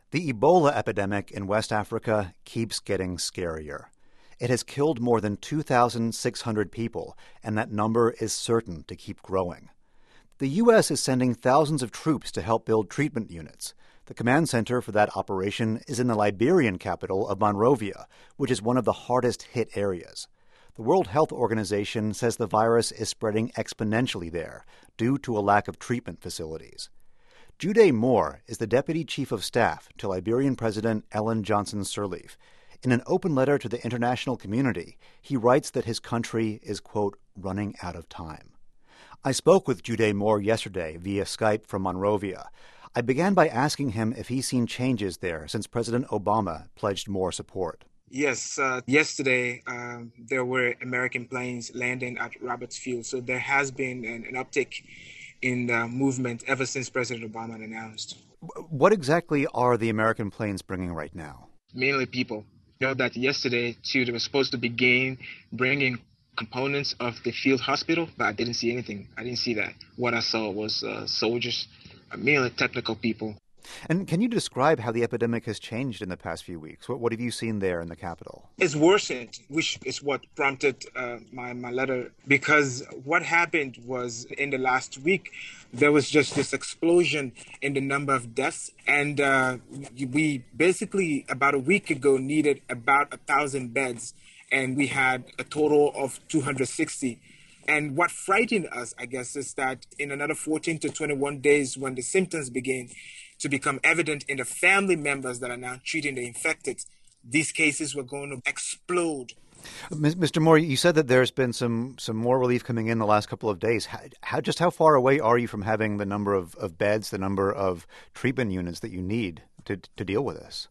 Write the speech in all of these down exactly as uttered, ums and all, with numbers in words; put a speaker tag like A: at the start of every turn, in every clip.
A: The Ebola epidemic in West Africa keeps getting scarier. It has killed more than two thousand six hundred people, and that number is certain to keep growing. The U S is sending thousands of troops to help build treatment units. The command center for that operation is in the Liberian capital of Monrovia, which is one of the hardest hit areas. The World Health Organization says the virus is spreading exponentially there due to a lack of treatment facilities. Jude Moore is the Deputy Chief of Staff to Liberian President Ellen Johnson Sirleaf. In an open letter to the international community, he writes that his country is, quote, running out of time. I spoke with Jude Moore yesterday via Skype from Monrovia. I began by asking him if he's seen changes there since President Obama pledged more support.
B: Yes, uh, yesterday uh, there were American planes landing at Roberts Field, so there has been an, an uptick in the movement ever since President Obama announced.
A: What exactly are the American planes bringing right now?
B: Mainly people. You know that yesterday, too, they were supposed to begin bringing components of the field hospital, but I didn't see anything. I didn't see that. What I saw was uh, soldiers, uh, mainly technical people.
A: And can you describe how the epidemic has changed in the past few weeks? What, what have you seen there in the capital?
B: It's worsened, which is what prompted uh, my, my letter, because what happened was in the last week, there was just this explosion in the number of deaths. And uh, we basically, about a week ago, needed about a thousand beds, and we had a total of two hundred sixty. And what frightened us, I guess, is that in another fourteen to twenty-one days, when the symptoms begin to become evident in the family members that are now treating the infected, these cases were going to explode.
A: Mister Moore, you said that there's been some, some more relief coming in the last couple of days. How, how just how far away are you from having the number of, of beds, the number of treatment units that you need to, to deal with this?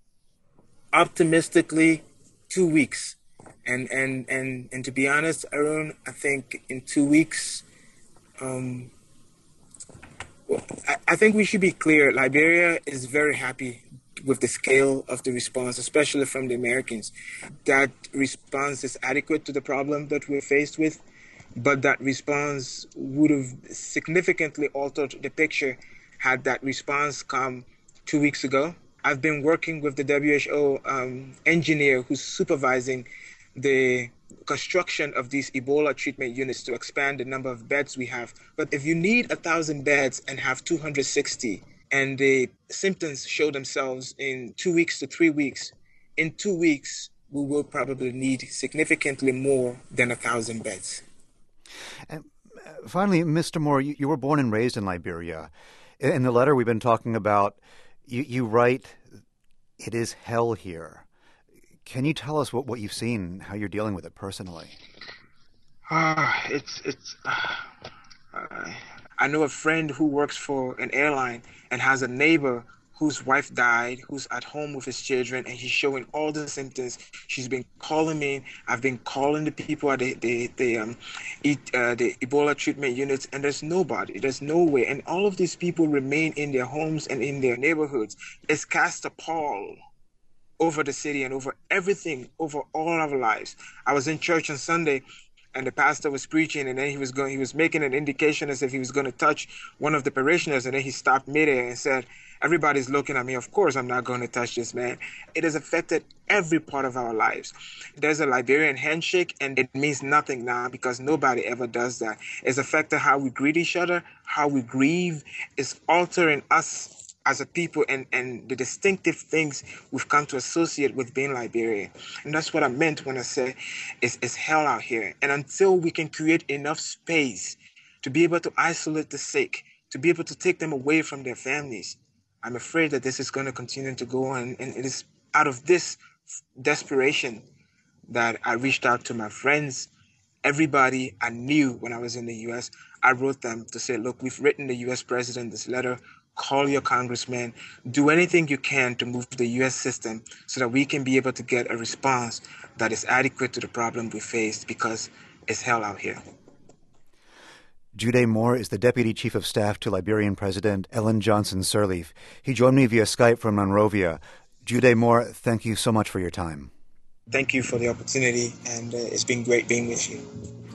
B: Optimistically, two weeks. And, and, and, and to be honest, Aaron, I think in two weeks, um, well, I, I think we should be clear. Liberia is very happy with the scale of the response, especially from the Americans. That response is adequate to the problem that we're faced with, but that response would have significantly altered the picture had that response come two weeks ago. I've been working with the W H O um, engineer who's supervising the construction of these Ebola treatment units to expand the number of beds we have. But if you need one thousand beds and have two hundred sixty, and the symptoms show themselves in two weeks to three weeks, in two weeks, we will probably need significantly more than one thousand beds.
A: And finally, Mister Moore, you, you were born and raised in Liberia. In the letter we've been talking about, you, you write, "It is hell here." Can you tell us what, what you've seen, how you're dealing with it personally?
B: Ah, uh, it's it's. Uh, uh, I know a friend who works for an airline and has a neighbor whose wife died, who's at home with his children, and he's showing all the symptoms. She's been calling me. I've been calling the people at the the, the um uh, the Ebola treatment units, and there's nobody. There's no way. And all of these people remain in their homes and in their neighborhoods. It's cast a pall over the city and over everything, over all our lives. I was in church on Sunday, and the pastor was preaching, and then he was going, he was making an indication as if he was going to touch one of the parishioners, and then he stopped midair and said, "Everybody's looking at me. Of course, I'm not going to touch this man." It has affected every part of our lives. There's a Liberian handshake, and it means nothing now because nobody ever does that. It's affected how we greet each other, how we grieve. It's altering us as a people and, and the distinctive things we've come to associate with being Liberian. And that's what I meant when I said it's, it's hell out here. And until we can create enough space to be able to isolate the sick, to be able to take them away from their families, I'm afraid that this is going to continue to go on. And it is out of this desperation that I reached out to my friends, everybody I knew when I was in the U S. I wrote them to say, look, we've written the U S president this letter. Call your congressman, do anything you can to move the U S system so that we can be able to get a response that is adequate to the problem we faced because it's hell out here.
A: Jude Moore is the Deputy Chief of Staff to Liberian President Ellen Johnson Sirleaf. He joined me via Skype from Monrovia. Jude Moore, thank you so much for your time.
B: Thank you for the opportunity, and uh, it's been great being with you.